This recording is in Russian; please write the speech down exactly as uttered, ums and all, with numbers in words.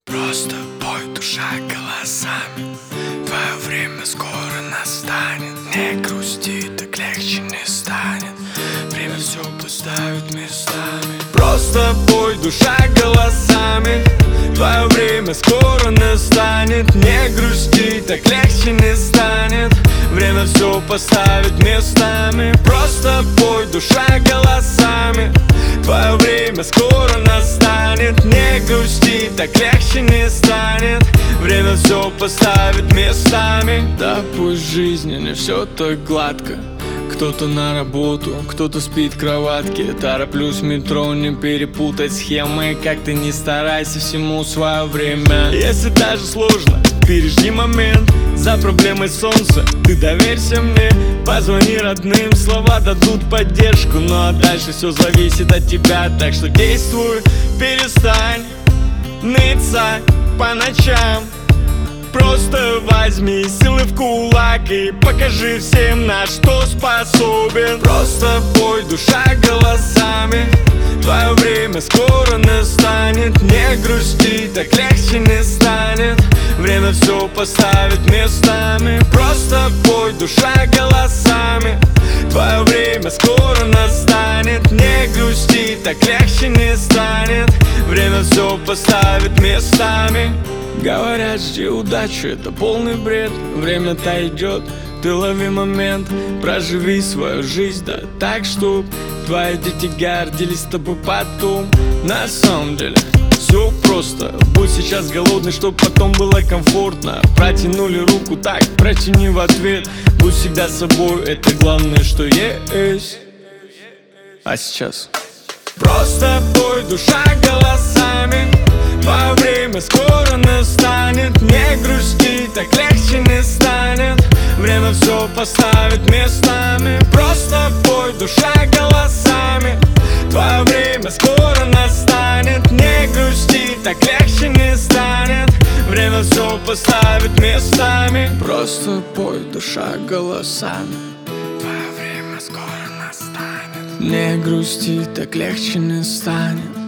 Просто пой, душа голосами. Твое время скоро настанет. Не грусти, так легче не станет. Время все поставит местами. Просто пой, душа голосами. Твое время скоро настанет. Не грусти, так легче не станет. Время все поставит местами. Просто пой, душа голосами. Твое время скоро настанет. Не грусти, так легче не станет. Время все поставит местами. Да пусть в жизни не все так гладко. Кто-то на работу, кто-то спит в кроватке. Тороплюсь в метро, не перепутать схемы. Как ты не старайся, всему свое время. Если даже сложно, пережди момент. За проблемой солнца ты доверься мне. Позвони родным, слова дадут поддержку. Ну а дальше все зависит от тебя. Так что действуй, перестань ныться по ночам. Просто возьми силы в кулак и покажи всем, на что способен. Просто пой, душа голосами. Твое время скоро настанет. Не грусти, так легче не станет. Время все поставит местами. Просто пой, душа голосами. Твое время скоро настанет. Не грусти, так легче не станет. Время все поставит местами. Говорят, жди удачи, это полный бред. Время-то идет, ты лови момент. Проживи свою жизнь, да так, чтоб твои дети гордились тобой потом. На самом деле все просто. Будь сейчас голодный, чтоб потом было комфортно. Протянули руку, так протяни в ответ. Будь всегда собой, это главное, что есть. А сейчас просто пой, душа голосами. Твое время скоро настанет. Не грусти, так легче не станет. Время все поставит местами. Просто пой, душа голосами. Твое время скоро настанет. Не грусти, так легче не станет. Время все поставит местами. Просто пой, душа голосами. Твое время скоро настанет. Не грусти, так легче не станет.